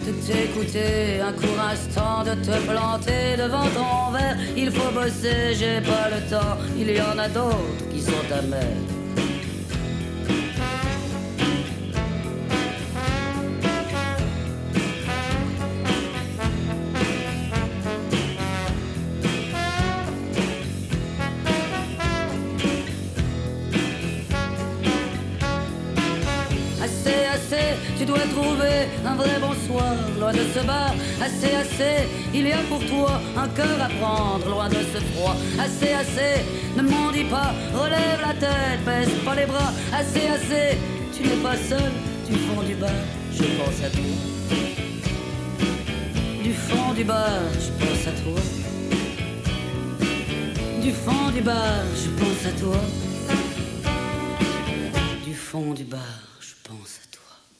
de t'écouter, un courage tant de te planter devant ton verre. Il faut bosser, j'ai pas le temps, il y en a d'autres qui sont amers. Tu dois trouver un vrai bonsoir, loin de ce bar. Assez, assez, il y a pour toi un cœur à prendre, loin de ce froid. Assez, assez, ne m'en dis pas, relève la tête, baisse pas les bras. Assez, assez, tu n'es pas seul, du fond du bar, je pense à toi. Du fond du bar, je pense à toi. Du fond du bar, je pense à toi. Du fond du bar, je pense à toi.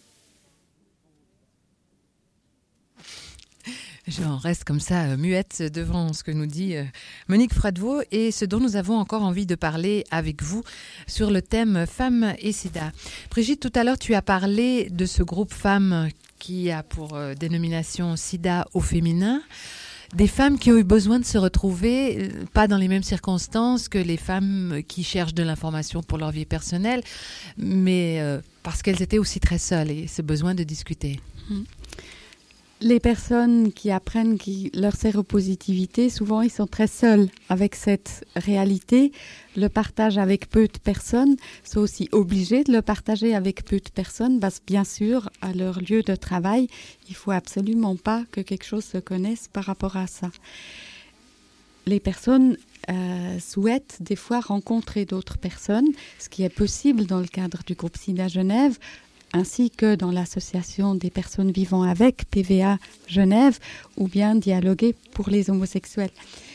J'en reste comme ça, muette devant ce que nous dit Monique Froidevaux et ce dont nous avons encore envie de parler avec vous sur le thème femmes et sida. Brigitte, tout à l'heure, tu as parlé de ce groupe femmes qui a pour dénomination sida au féminin. Des femmes qui ont eu besoin de se retrouver, pas dans les mêmes circonstances que les femmes qui cherchent de l'information pour leur vie personnelle, mais parce qu'elles étaient aussi très seules et ce besoin de discuter. Les personnes qui apprennent leur séropositivité, souvent ils sont très seuls avec cette réalité. Le partage avec peu de personnes, sont aussi obligés de le partager avec peu de personnes parce que bien sûr, à leur lieu de travail, il ne faut absolument pas que quelque chose se connaisse par rapport à ça. Les personnes souhaitent des fois rencontrer d'autres personnes, ce qui est possible dans le cadre du groupe SIDA Genève, ainsi que dans l'association des personnes vivant avec PVA Genève, ou bien dialoguer pour les homosexuels.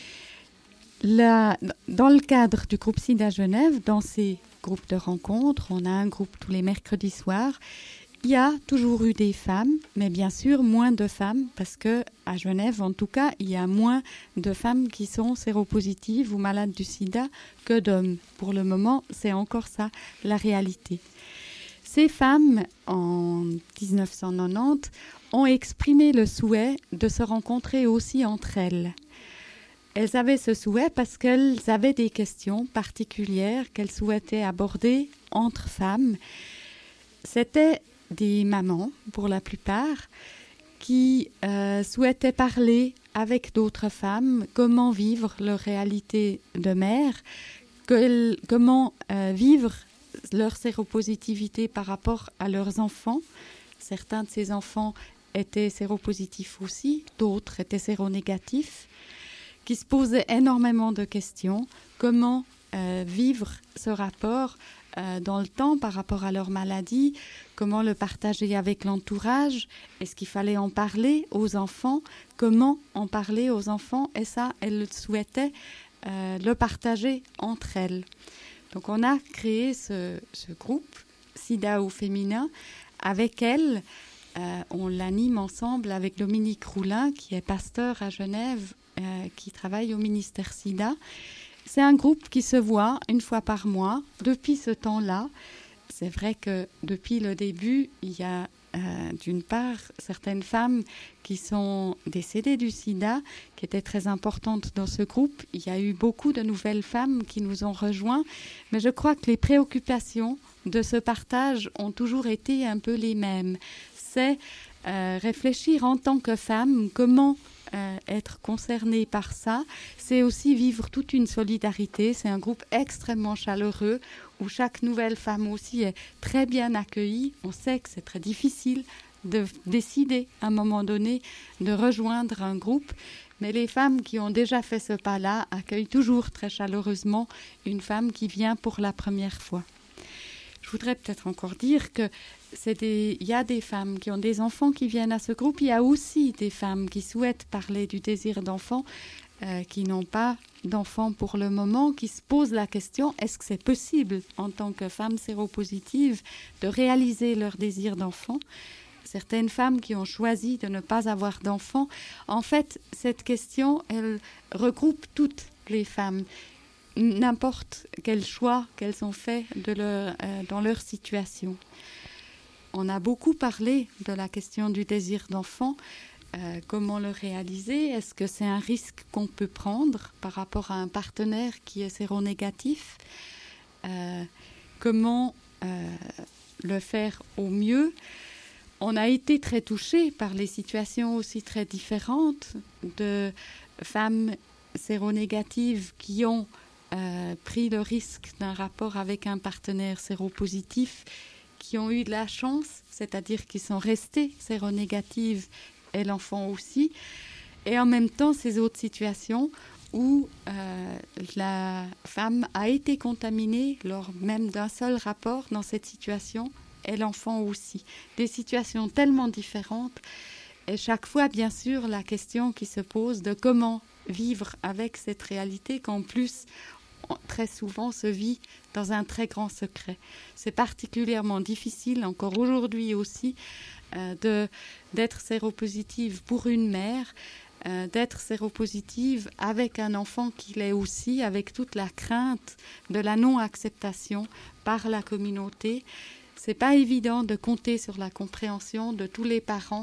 Dans le cadre du groupe SIDA Genève, dans ces groupes de rencontres, on a un groupe tous les mercredis soirs. Il y a toujours eu des femmes, mais bien sûr moins de femmes, parce que à Genève, en tout cas, il y a moins de femmes qui sont séropositives ou malades du sida que d'hommes. Pour le moment, c'est encore ça, la réalité. Ces femmes, en 1990, ont exprimé le souhait de se rencontrer aussi entre elles. Elles avaient ce souhait parce qu'elles avaient des questions particulières qu'elles souhaitaient aborder entre femmes. C'était des mamans, pour la plupart, qui souhaitaient parler avec d'autres femmes, comment vivre leur réalité de mère, comment vivre leur séropositivité par rapport à leurs enfants. Certains de ces enfants étaient séropositifs aussi, d'autres étaient séronégatifs, qui se posaient énormément de questions. Comment vivre ce rapport dans le temps par rapport à leur maladie, comment le partager avec l'entourage, est-ce qu'il fallait en parler aux enfants, comment en parler aux enfants, et ça, elles souhaitaient le partager entre elles. Donc on a créé ce groupe SIDA au féminin. Avec elle, on l'anime ensemble avec Dominique Roulin, qui est pasteur à Genève, qui travaille au ministère SIDA. C'est un groupe qui se voit une fois par mois. Depuis ce temps-là, c'est vrai que depuis le début, il y a d'une part certaines femmes qui sont décédées du sida, qui étaient très importantes dans ce groupe. Il y a eu beaucoup de nouvelles femmes qui nous ont rejoints, mais je crois que les préoccupations de ce partage ont toujours été un peu les mêmes. C'est réfléchir en tant que femme, comment être concernée par ça, c'est aussi vivre toute une solidarité. C'est un groupe extrêmement chaleureux où chaque nouvelle femme aussi est très bien accueillie. On sait que c'est très difficile de décider à un moment donné de rejoindre un groupe, mais les femmes qui ont déjà fait ce pas-là accueillent toujours très chaleureusement une femme qui vient pour la première fois. Je voudrais peut-être encore dire que il y a des femmes qui ont des enfants qui viennent à ce groupe. Il y a aussi des femmes qui souhaitent parler du désir d'enfant, qui n'ont pas d'enfants pour le moment, qui se posent la question, est-ce que c'est possible en tant que femme séropositive de réaliser leur désir d'enfant ? Certaines femmes qui ont choisi de ne pas avoir d'enfants. En fait, cette question, elle regroupe toutes les femmes. N'importe quel choix qu'elles ont fait dans leur situation. on a beaucoup parlé de la question du désir d'enfant. Comment le réaliser? Est-ce que c'est un risque qu'on peut prendre par rapport à un partenaire qui est séronégatif? Comment le faire au mieux? On a été très touchés par les situations aussi très différentes de femmes séronégatives qui ont pris le risque d'un rapport avec un partenaire séropositif, qui ont eu de la chance, c'est-à-dire qui sont restées séronégatives et l'enfant aussi, et en même temps ces autres situations où la femme a été contaminée lors même d'un seul rapport dans cette situation, et l'enfant aussi. Des situations tellement différentes, et chaque fois, bien sûr, la question qui se pose de comment vivre avec cette réalité qu'en plus, très souvent, se vit dans un très grand secret. C'est particulièrement difficile, encore aujourd'hui aussi, d'être séropositive pour une mère, d'être séropositive avec un enfant qui l'est aussi, avec toute la crainte de la non-acceptation par la communauté. C'est pas évident de compter sur la compréhension de tous les parents,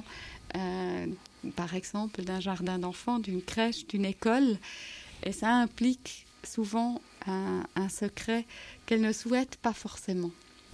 par exemple d'un jardin d'enfants, d'une crèche, d'une école, et ça implique souvent un secret qu'elle ne souhaite pas forcément.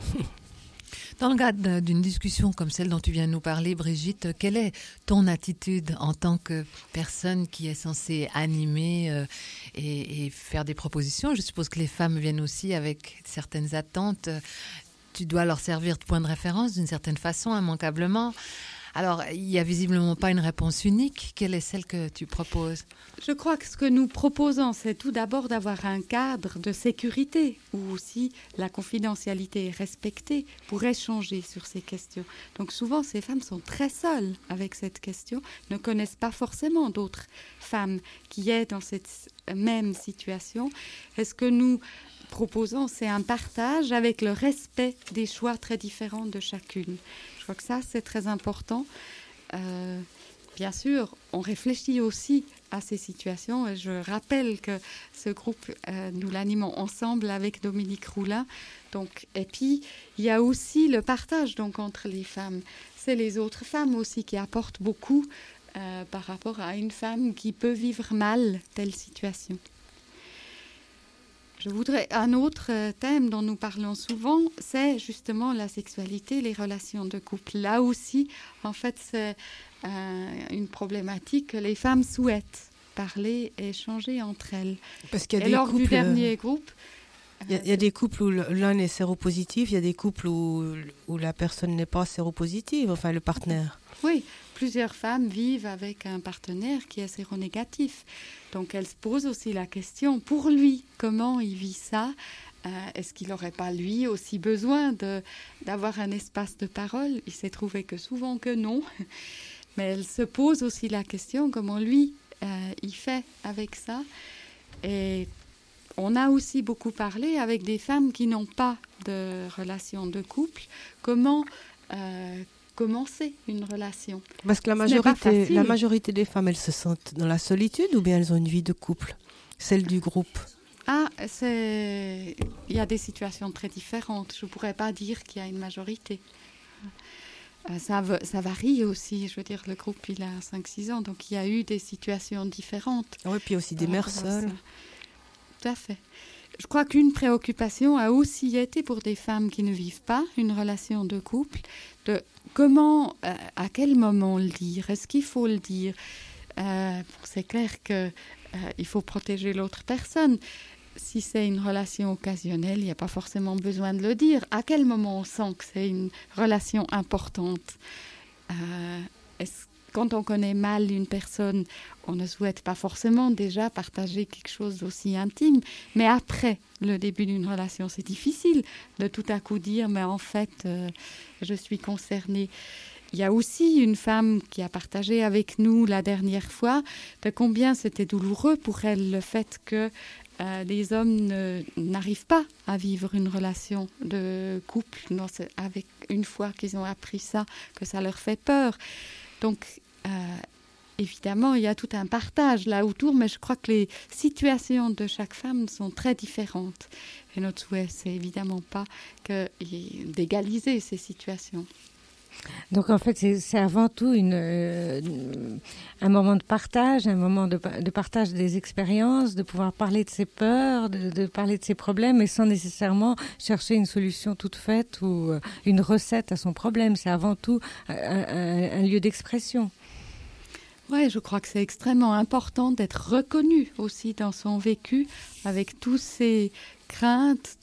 Dans le cadre d'une discussion comme celle dont tu viens de nous parler, Brigitte, quelle est ton attitude en tant que personne qui est censée animer et faire des propositions? Je suppose que les femmes viennent aussi avec certaines attentes. Tu dois leur servir de point de référence d'une certaine façon, immanquablement. Alors, il n'y a visiblement pas une réponse unique. Quelle est celle que tu proposes? Je crois que ce que nous proposons, c'est tout d'abord d'avoir un cadre de sécurité où aussi la confidentialité est respectée pour échanger sur ces questions. Donc souvent, ces femmes sont très seules avec cette question, ne connaissent pas forcément d'autres femmes qui sont dans cette même situation. Et ce que nous proposons, c'est un partage avec le respect des choix très différents de chacune. Je crois que ça, c'est très important. Bien sûr, on réfléchit aussi à ces situations. Et je rappelle que ce groupe, nous l'animons ensemble avec Dominique Roulin. Donc, et puis, il y a aussi le partage donc, entre les femmes. C'est les autres femmes aussi qui apportent beaucoup par rapport à une femme qui peut vivre mal telle situation. Je voudrais un autre thème dont nous parlons souvent, c'est justement la sexualité, les relations de couple. Là aussi, en fait, c'est une problématique que les femmes souhaitent parler et échanger entre elles. Parce qu'il y a et des lors couples, du dernier groupe... Il y a des couples où l'un est séropositif, il y a des couples où la personne n'est pas séropositive, enfin le partenaire. Oui, plusieurs femmes vivent avec un partenaire qui est séronégatif. Donc elles se posent aussi la question, pour lui, comment il vit ça? Est-ce qu'il n'aurait pas, lui, aussi besoin d'avoir un espace de parole? Il s'est trouvé que souvent que non. Mais elle se pose aussi la question, comment lui, il fait avec ça? Et on a aussi beaucoup parlé avec des femmes qui n'ont pas de relation de couple. Comment commencer une relation? Parce que la majorité des femmes, elles se sentent dans la solitude ou bien elles ont une vie de couple? Celle du groupe? Il y a des situations très différentes. Je ne pourrais pas dire qu'il y a une majorité. Ça varie aussi. Je veux dire, le groupe, il a 5-6 ans, donc il y a eu des situations différentes. Oui, puis aussi des mères seules. Tout à fait. Je crois qu'une préoccupation a aussi été pour des femmes qui ne vivent pas une relation de couple, de comment, à quel moment le dire? Est-ce qu'il faut le dire? C'est clair qu'il faut protéger l'autre personne. Si c'est une relation occasionnelle, il n'y a pas forcément besoin de le dire. À quel moment on sent que c'est une relation importante? Quand on connaît mal une personne, on ne souhaite pas forcément déjà partager quelque chose d'aussi intime. Mais après le début d'une relation, c'est difficile de tout à coup dire « mais en fait, je suis concernée ». Il y a aussi une femme qui a partagé avec nous la dernière fois de combien c'était douloureux pour elle le fait que les hommes n'arrivent pas à vivre une relation de couple avec une fois qu'ils ont appris ça, que ça leur fait peur. Donc, évidemment, il y a tout un partage là autour, mais je crois que les situations de chaque femme sont très différentes. Et notre souhait, c'est évidemment pas d'égaliser ces situations. Donc en fait, c'est avant tout un moment de partage, un moment de partage des expériences, de pouvoir parler de ses peurs, de parler de ses problèmes, mais sans nécessairement chercher une solution toute faite ou une recette à son problème. C'est avant tout un lieu d'expression. Oui, je crois que c'est extrêmement important d'être reconnu aussi dans son vécu, avec tous ses craintes,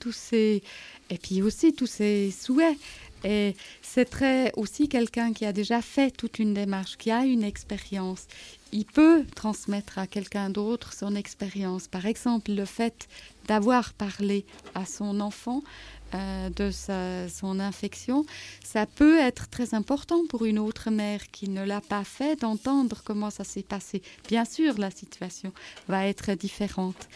et puis aussi tous ses souhaits. Et c'est aussi quelqu'un qui a déjà fait toute une démarche, qui a une expérience. Il peut transmettre à quelqu'un d'autre son expérience. Par exemple, le fait d'avoir parlé à son enfant de son infection, ça peut être très important pour une autre mère qui ne l'a pas fait, d'entendre comment ça s'est passé. Bien sûr, la situation va être différente.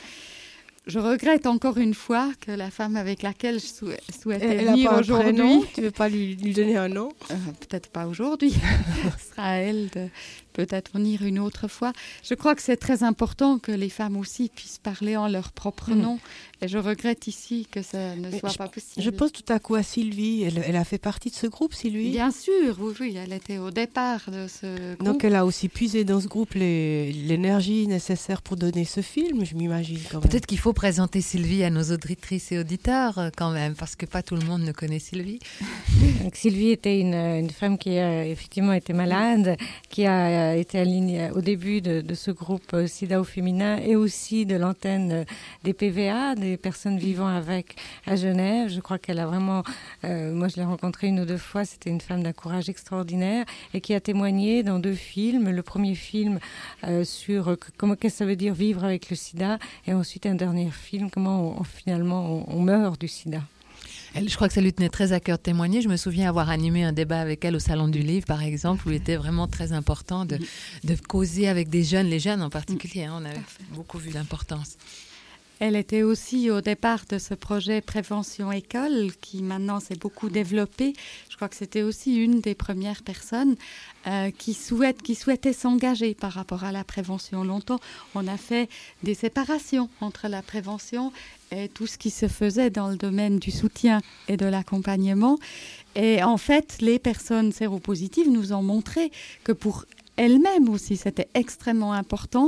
Je regrette encore une fois que la femme avec laquelle je souhaitais venir aujourd'hui... Tu ne veux pas lui donner un nom? Peut-être pas aujourd'hui. Ce sera à elle de peut-être venir une autre fois. Je crois que c'est très important que les femmes aussi puissent parler en leur propre nom. Et je regrette ici que ça ne soit pas possible. Je pense tout à coup à Sylvie. Elle a fait partie de ce groupe, Sylvie? Bien sûr, oui. Elle était au départ de ce groupe. Donc elle a aussi puisé dans ce groupe l'énergie nécessaire pour donner ce film, je m'imagine quand même. Peut-être qu'il faut présenter Sylvie à nos auditrices et auditeurs quand même, parce que pas tout le monde ne connaît Sylvie. Donc, Sylvie était une femme qui a effectivement été malade, qui a été alignée au début de ce groupe SIDA au féminin et aussi de l'antenne des PVA, des personnes vivant avec à Genève. Je crois qu'elle a vraiment, moi je l'ai rencontrée 1 ou 2 fois, c'était une femme d'un courage extraordinaire et qui a témoigné dans 2 films. Le premier film sur qu'est-ce que ça veut dire vivre avec le sida, et ensuite un dernier film, comment finalement on meurt du sida. Je crois que ça lui tenait très à cœur de témoigner. Je me souviens avoir animé un débat avec elle au Salon du Livre, par exemple, où il était vraiment très important de causer avec des jeunes, les jeunes en particulier. On avait beaucoup vu l'importance. Elle était aussi au départ de ce projet Prévention École, qui maintenant s'est beaucoup développé. Je crois que c'était aussi une des premières personnes qui souhaitait s'engager par rapport à la prévention. Longtemps, on a fait des séparations entre la prévention et tout ce qui se faisait dans le domaine du soutien et de l'accompagnement. Et en fait, les personnes séropositives nous ont montré que pour elles-mêmes aussi, c'était extrêmement important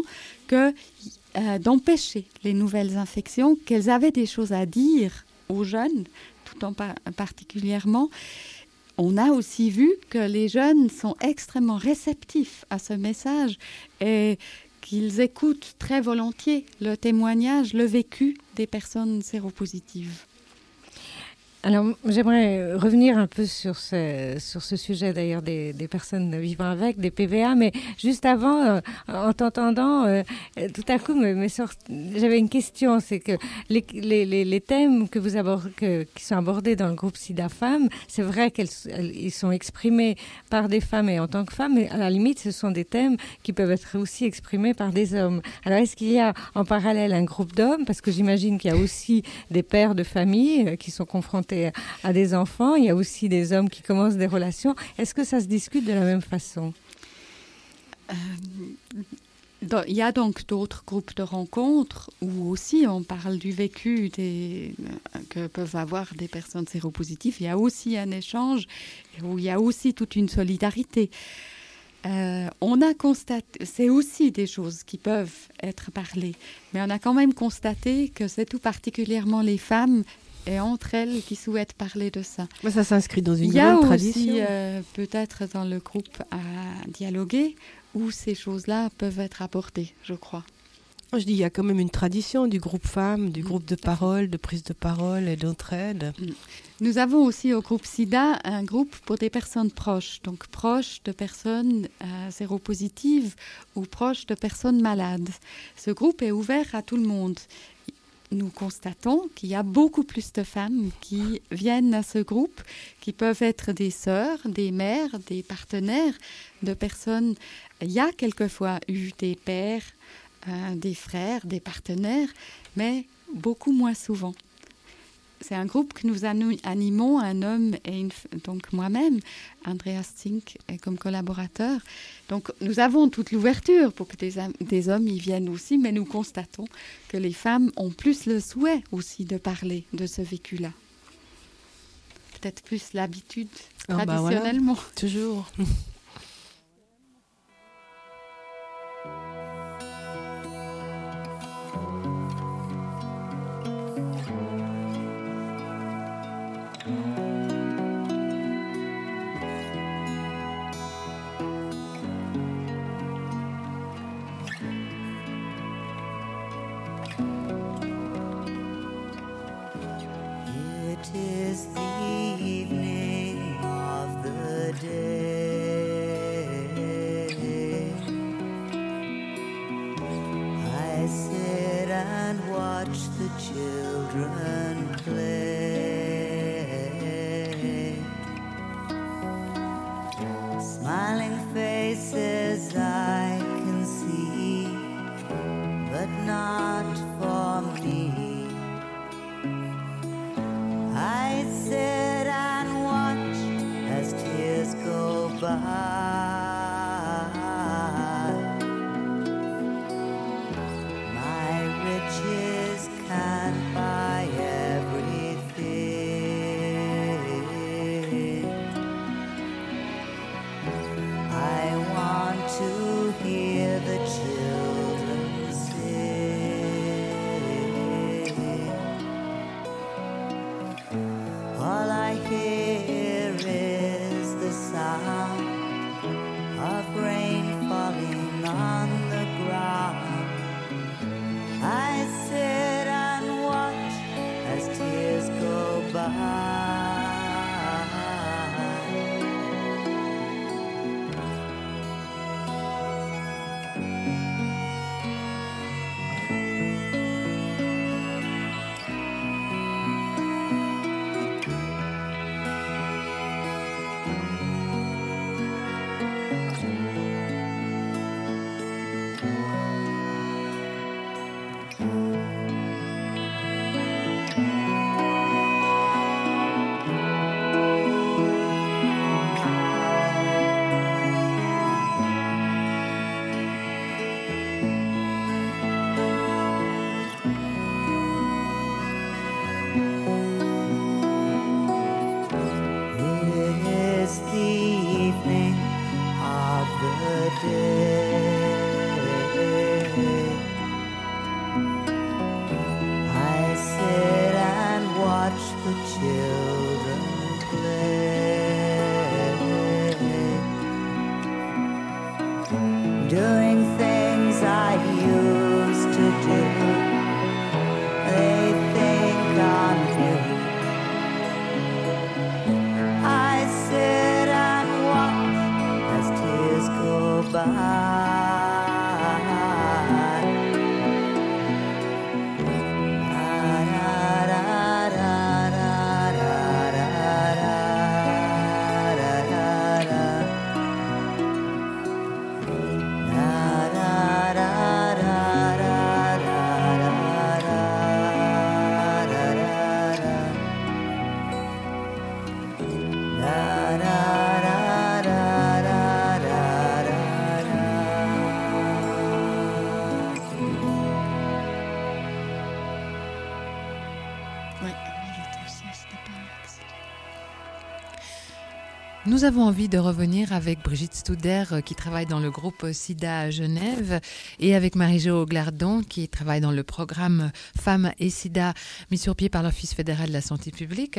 d'empêcher les nouvelles infections, qu'elles avaient des choses à dire aux jeunes, tout en particulièrement. On a aussi vu que les jeunes sont extrêmement réceptifs à ce message et qu'ils écoutent très volontiers le témoignage, le vécu des personnes séropositives. Alors, j'aimerais revenir un peu sur ce sujet d'ailleurs des personnes vivant avec, des PVA, mais juste avant, en t'entendant, tout à coup, j'avais une question, c'est que les thèmes que vous abordez, qui sont abordés dans le groupe SIDA Femmes, c'est vrai qu'ils sont exprimés par des femmes et en tant que femmes, mais à la limite, ce sont des thèmes qui peuvent être aussi exprimés par des hommes. Alors, est-ce qu'il y a en parallèle un groupe d'hommes? Parce que j'imagine qu'il y a aussi des pères de famille qui sont confrontés à des enfants, il y a aussi des hommes qui commencent des relations. Est-ce que ça se discute de la même façon? Il y a donc d'autres groupes de rencontres où aussi on parle du vécu que peuvent avoir des personnes séropositives. Il y a aussi un échange où il y a aussi toute une solidarité. On a constaté, c'est aussi des choses qui peuvent être parlées, mais on a quand même constaté que c'est tout particulièrement les femmes et entre elles qui souhaitent parler de ça. Mais ça s'inscrit dans une grande tradition. Il y a aussi peut-être dans le groupe à dialoguer où ces choses-là peuvent être abordées, je crois. Moi, je dis il y a quand même une tradition du groupe femmes, du groupe de parole, de prise de parole et d'entraide. Nous avons aussi au groupe SIDA un groupe pour des personnes proches, donc proches de personnes séropositives ou proches de personnes malades. Ce groupe est ouvert à tout le monde. Nous constatons qu'il y a beaucoup plus de femmes qui viennent à ce groupe, qui peuvent être des sœurs, des mères, des partenaires de personnes. Il y a quelquefois eu des pères, des frères, des partenaires, mais beaucoup moins souvent. C'est un groupe que nous animons, un homme et donc moi-même, Andreas Zink, comme collaborateur. Donc nous avons toute l'ouverture pour que des hommes y viennent aussi, mais nous constatons que les femmes ont plus le souhait aussi de parler de ce vécu-là. peut-être plus l'habitude Voilà. traditionnellement. Toujours. It is the evening of the day. I sit and watch the children play. Smiling faces I can see, but not for me. I sit and watch as tears go by. My riches can't buy everything. I want to hear the children sing. All I hear is the sound of rain falling on the ground. I sit and watch as tears go by. It is the evening of the day. I sit and watch the children play, doing things I used to do. They think I'm new. I sit and watch as tears go by. Nous avons envie de revenir avec Brigitte Studer qui travaille dans le groupe SIDA à Genève et avec Marie-Jo Glardon qui travaille dans le programme Femmes et SIDA mis sur pied par l'Office fédéral de la santé publique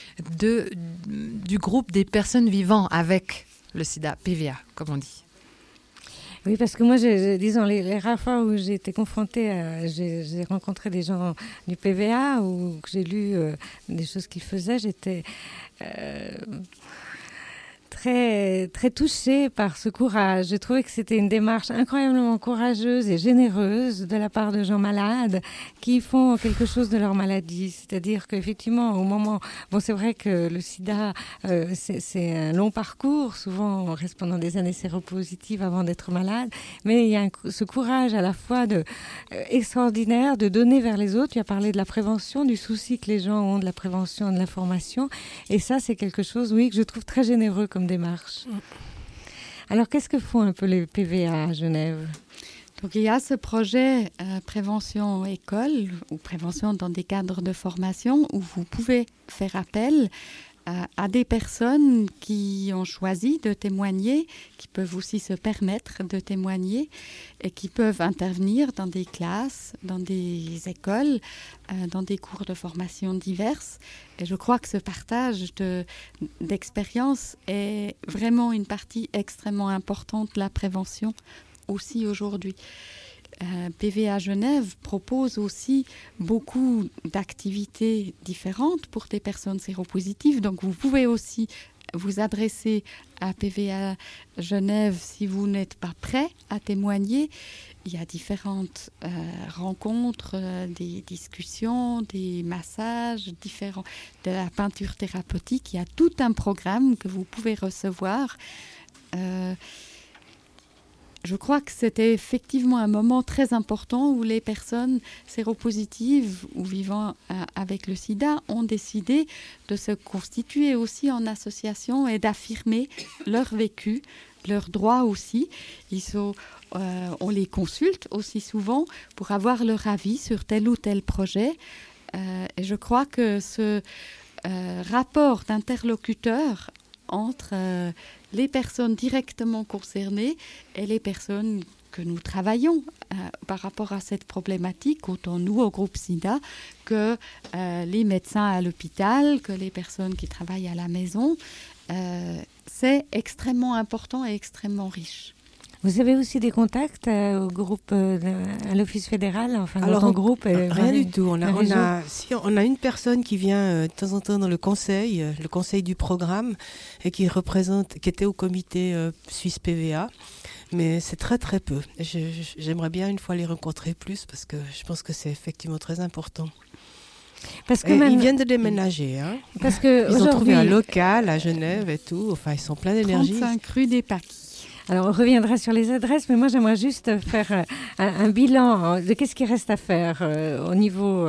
du groupe des personnes vivant avec le SIDA, PVA comme on dit. Oui, parce que moi, disons, les rares fois où j'ai été confrontée, j'ai rencontré des gens du PVA ou que j'ai lu des choses qu'ils faisaient, j'étais très, très touchée par ce courage. J'ai trouvé que c'était une démarche incroyablement courageuse et généreuse de la part de gens malades qui font quelque chose de leur maladie. C'est-à-dire qu'effectivement, au moment... Bon, c'est vrai que le sida, c'est un long parcours. Souvent, on reste pendant des années séropositives avant d'être malade. Mais il y a ce courage à la fois extraordinaire de donner vers les autres. Tu as parlé de la prévention, du souci que les gens ont de la prévention, de l'information. Et ça, c'est quelque chose, oui, que je trouve très généreux comme démarche. Alors, qu'est-ce que font un peu les PVA à Genève ? Donc, il y a ce projet prévention école ou prévention dans des cadres de formation où vous pouvez faire appel à des personnes qui ont choisi de témoigner, qui peuvent aussi se permettre de témoigner et qui peuvent intervenir dans des classes, dans des écoles, dans des cours de formation diverses. Et je crois que ce partage d'expérience est vraiment une partie extrêmement importante de la prévention aussi aujourd'hui. PVA Genève propose aussi beaucoup d'activités différentes pour des personnes séropositives. Donc, vous pouvez aussi vous adresser à PVA Genève si vous n'êtes pas prêt à témoigner. Il y a différentes rencontres, des discussions, des massages, de la peinture thérapeutique. Il y a tout un programme que vous pouvez recevoir. Je crois que c'était effectivement un moment très important où les personnes séropositives ou vivant avec le sida ont décidé de se constituer aussi en association et d'affirmer leur vécu, leurs droits aussi. On les consulte aussi souvent pour avoir leur avis sur tel ou tel projet. Et je crois que ce rapport d'interlocuteur entre les personnes directement concernées et les personnes que nous travaillons par rapport à cette problématique, autant nous au groupe SIDA que les médecins à l'hôpital, que les personnes qui travaillent à la maison. C'est extrêmement important et extrêmement riche. Vous avez aussi des contacts au groupe, à l'Office fédéral, enfin Alors, dans ton groupe rien du tout. On a une personne qui vient de temps en temps dans le conseil du programme, et qui était au comité Suisse PVA, mais c'est très très peu. J'aimerais bien une fois les rencontrer plus, parce que je pense que c'est effectivement très important. Parce que ils viennent de déménager. Hein. Parce que ils ont trouvé un local à Genève et tout. Enfin, ils sont pleins d'énergie. 35 rue des Paquis. Alors, on reviendra sur les adresses, mais moi, j'aimerais juste faire un bilan de qu'est-ce qui reste à faire au niveau...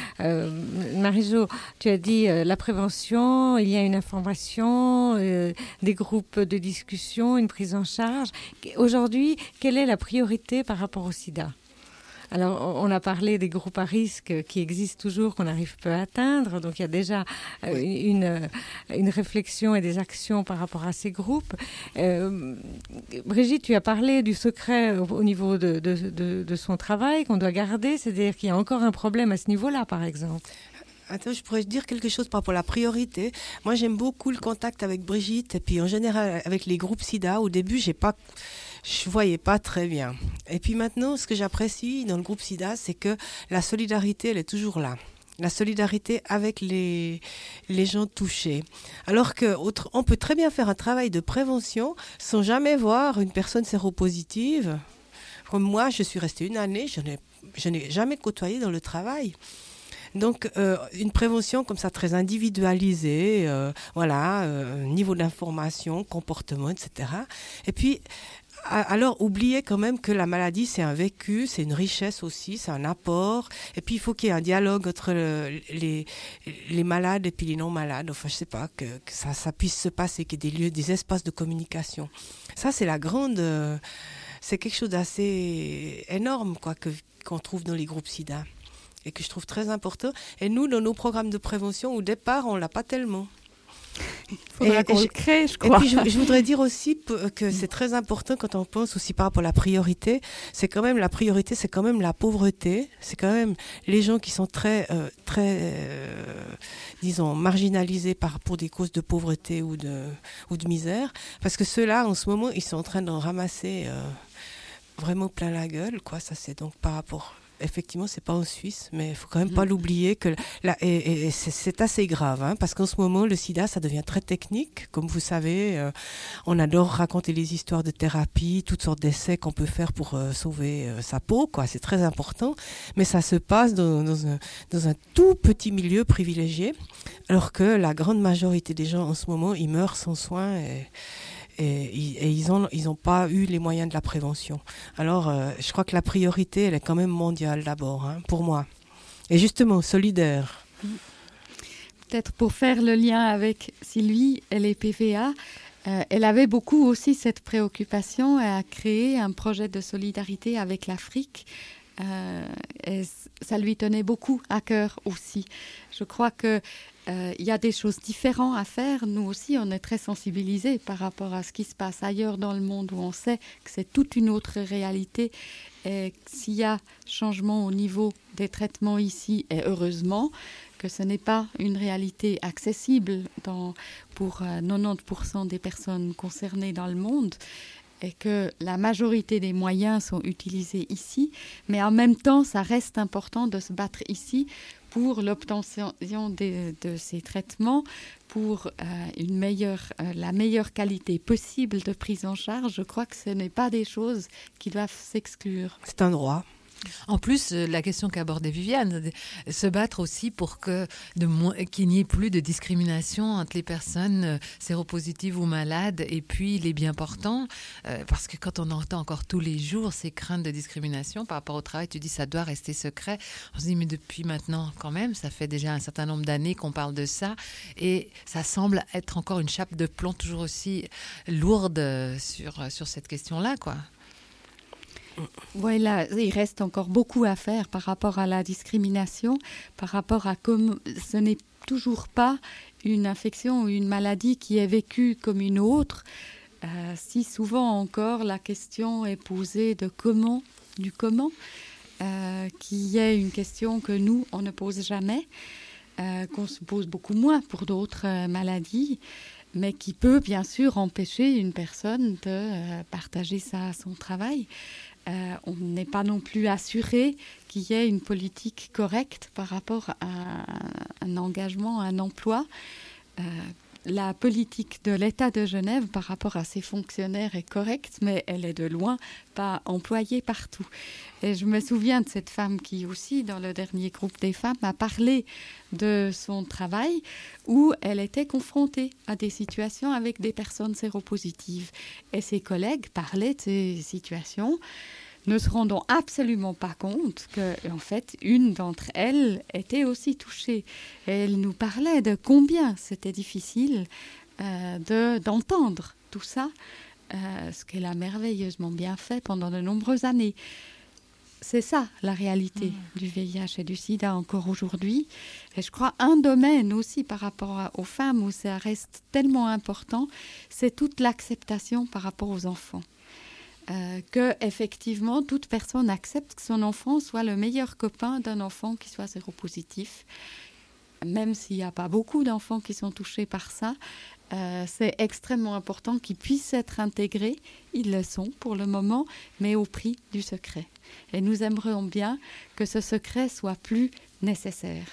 Marie-Jo, tu as dit la prévention, il y a une information, des groupes de discussion, une prise en charge. Aujourd'hui, quelle est la priorité par rapport au sida ? Alors, on a parlé des groupes à risque qui existent toujours, qu'on arrive peu à atteindre. Donc, il y a déjà une réflexion et des actions par rapport à ces groupes. Brigitte, tu as parlé du secret au niveau de son travail qu'on doit garder. C'est-à-dire qu'il y a encore un problème à ce niveau-là, par exemple. Attends, je pourrais dire quelque chose par rapport à la priorité. Moi, j'aime beaucoup le contact avec Brigitte, et puis en général avec les groupes SIDA. Au début, je voyais pas très bien. Et puis maintenant, ce que j'apprécie dans le groupe SIDA, c'est que la solidarité, elle est toujours là. La solidarité avec les gens touchés. Alors qu'on peut très bien faire un travail de prévention sans jamais voir une personne séropositive. Comme moi, je suis restée une année, je n'ai jamais côtoyé dans le travail. Donc, une prévention comme ça, très individualisée, niveau d'information, comportement, etc. Et puis, alors, oubliez quand même que la maladie, c'est un vécu, c'est une richesse aussi, c'est un apport. Et puis, il faut qu'il y ait un dialogue entre les malades et puis les non-malades. Enfin, je sais pas, que ça puisse se passer, qu'il y ait des lieux, des espaces de communication. Ça, c'est c'est quelque chose d'assez énorme, quoi, qu'on trouve dans les groupes SIDA. Et que je trouve très important. Et nous, dans nos programmes de prévention, au départ, on l'a pas tellement. Il faudra qu'on le crée, je crois. Et puis, je voudrais dire aussi que c'est très important quand on pense aussi par rapport à la priorité. C'est quand même la priorité, c'est quand même la pauvreté. C'est quand même les gens qui sont disons, marginalisés pour des causes de pauvreté ou de misère. Parce que ceux-là, en ce moment, ils sont en train d'en ramasser vraiment plein la gueule, quoi. Ça, c'est donc par rapport... Effectivement, c'est pas en Suisse, mais il faut quand même pas l'oublier que et c'est assez grave, hein, parce qu'en ce moment, le sida, ça devient très technique. Comme vous savez, on adore raconter les histoires de thérapie, toutes sortes d'essais qu'on peut faire pour sauver sa peau, quoi. C'est très important, mais ça se passe dans un tout petit milieu privilégié, alors que la grande majorité des gens en ce moment, ils meurent sans soins et ils ont pas eu les moyens de la prévention. Alors, je crois que la priorité, elle est quand même mondiale d'abord, hein, pour moi. Et justement, solidaire. Peut-être pour faire le lien avec Sylvie et les PVA, elle avait beaucoup aussi cette préoccupation à créer un projet de solidarité avec l'Afrique. Et ça lui tenait beaucoup à cœur aussi. Je crois que il y a des choses différentes à faire. Nous aussi, on est très sensibilisés par rapport à ce qui se passe ailleurs dans le monde où on sait que c'est toute une autre réalité. Et s'il y a changement au niveau des traitements ici, et heureusement que ce n'est pas une réalité accessible pour 90% des personnes concernées dans le monde, et que la majorité des moyens sont utilisés ici, mais en même temps, ça reste important de se battre ici pour l'obtention de ces traitements, pour la meilleure qualité possible de prise en charge. Je crois que ce n'est pas des choses qui doivent s'exclure. C'est un droit. En plus, la question qu'abordait Viviane, se battre aussi pour qu'il n'y ait plus de discrimination entre les personnes séropositives ou malades et puis les bien portants. Parce que quand on entend encore tous les jours ces craintes de discrimination par rapport au travail, tu dis ça doit rester secret. On se dit mais depuis maintenant quand même, ça fait déjà un certain nombre d'années qu'on parle de ça et ça semble être encore une chape de plomb toujours aussi lourde sur cette question-là, quoi. Voilà, il reste encore beaucoup à faire par rapport à la discrimination, par rapport à comme ce n'est toujours pas une infection ou une maladie qui est vécue comme une autre. Si souvent encore la question est posée du comment, qui est une question que nous, on ne pose jamais, qu'on se pose beaucoup moins pour d'autres maladies, mais qui peut bien sûr empêcher une personne de partager son travail. On n'est pas non plus assuré qu'il y ait une politique correcte par rapport à un engagement, un emploi. La politique de l'État de Genève par rapport à ses fonctionnaires est correcte, mais elle est de loin pas employée partout. Et je me souviens de cette femme qui aussi, dans le dernier groupe des femmes, a parlé de son travail où elle était confrontée à des situations avec des personnes séropositives. Et ses collègues parlaient de ces situations, ne se rendant absolument pas compte que, en fait, une d'entre elles était aussi touchée. Et elle nous parlait de combien c'était difficile d'entendre tout ça, ce qu'elle a merveilleusement bien fait pendant de nombreuses années. C'est ça, la réalité du VIH et du sida encore aujourd'hui. Et je crois un domaine aussi par rapport aux femmes où ça reste tellement important, c'est toute l'acceptation par rapport aux enfants. Que effectivement toute personne accepte que son enfant soit le meilleur copain d'un enfant qui soit séropositif, même s'il n'y a pas beaucoup d'enfants qui sont touchés par ça. C'est extrêmement important qu'ils puissent être intégrés. Ils le sont pour le moment, mais au prix du secret. Et nous aimerions bien que ce secret soit plus nécessaire.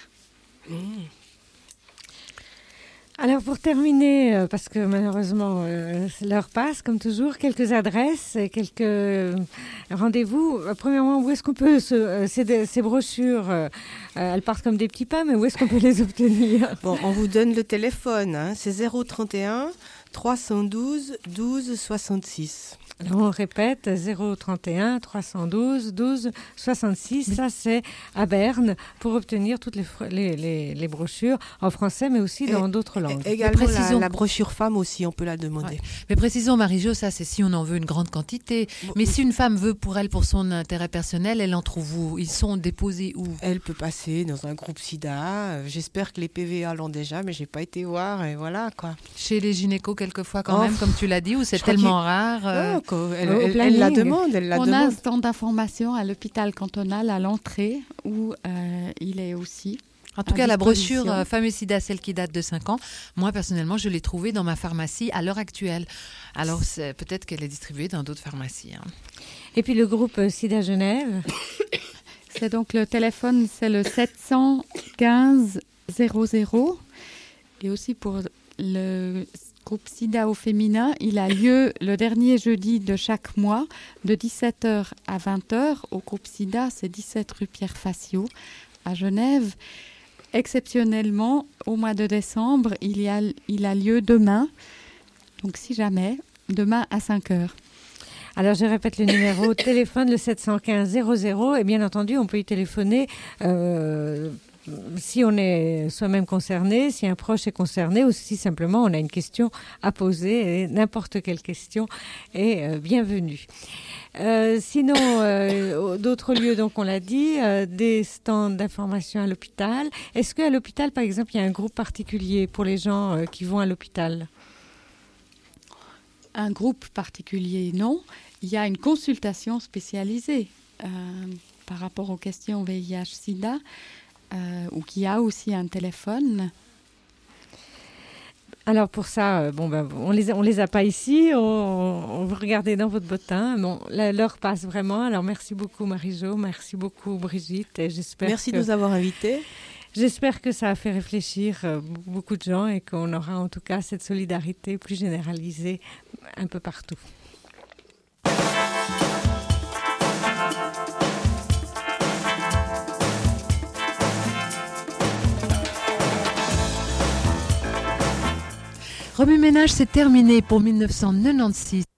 Alors pour terminer, parce que malheureusement l'heure passe comme toujours, quelques adresses, quelques rendez-vous. Premièrement, où est-ce qu'on peut ces brochures, elles partent comme des petits pains, mais où est-ce qu'on peut les obtenir? Bon, on vous donne le téléphone, c'est 031 312 12 66. Alors on répète, 031 312 12 66, ça c'est à Berne, pour obtenir toutes les brochures en français, mais aussi dans d'autres langues. Également la brochure femme aussi, on peut la demander. Ouais. Mais précisons, Marie-Jo, ça c'est si on en veut une grande quantité. Mais si une femme veut pour son intérêt personnel, elle en trouve où? Ils sont déposés où? Elle peut passer dans un groupe SIDA. J'espère que les PVA l'ont déjà, mais j'ai pas été voir, et voilà quoi. Chez les gynécos quelquefois quand même, comme tu l'as dit, ou c'est tellement rare Elle la demande, On a un stand d'information à l'hôpital cantonal à l'entrée où il est aussi. En tout cas, la brochure Femmes et Sida, celle qui date de 5 ans, moi personnellement, je l'ai trouvée dans ma pharmacie à l'heure actuelle. Alors peut-être qu'elle est distribuée dans d'autres pharmacies. Et puis le groupe SIDA Genève. C'est donc le téléphone, c'est le 715 00. Et aussi pour le groupe SIDA au féminin, il a lieu le dernier jeudi de chaque mois, de 17h à 20h. Au groupe SIDA, c'est 17 rue Pierre Facio, à Genève. Exceptionnellement, au mois de décembre, il a lieu demain. Donc, si jamais, demain à 5h. Alors, je répète le numéro de téléphone, le 715 00. Et bien entendu, on peut y téléphoner si on est soi-même concerné, si un proche est concerné, ou si simplement on a une question à poser, et n'importe quelle question est bienvenue. Sinon, d'autres lieux, donc on l'a dit, des stands d'information à l'hôpital. Est-ce qu'à l'hôpital, par exemple, il y a un groupe particulier pour les gens qui vont à l'hôpital ? Un groupe particulier, non. Il y a une consultation spécialisée par rapport aux questions VIH-Sida, où il y a aussi un téléphone. Alors pour ça, on les a pas ici. On va regarder dans votre bottin. Bon, l'heure passe vraiment. Alors merci beaucoup Marie-Jo, merci beaucoup Brigitte. Et merci de nous avoir invités. J'espère que ça a fait réfléchir beaucoup de gens et qu'on aura en tout cas cette solidarité plus généralisée un peu partout. Remue Ménage, c'est terminé pour 1996.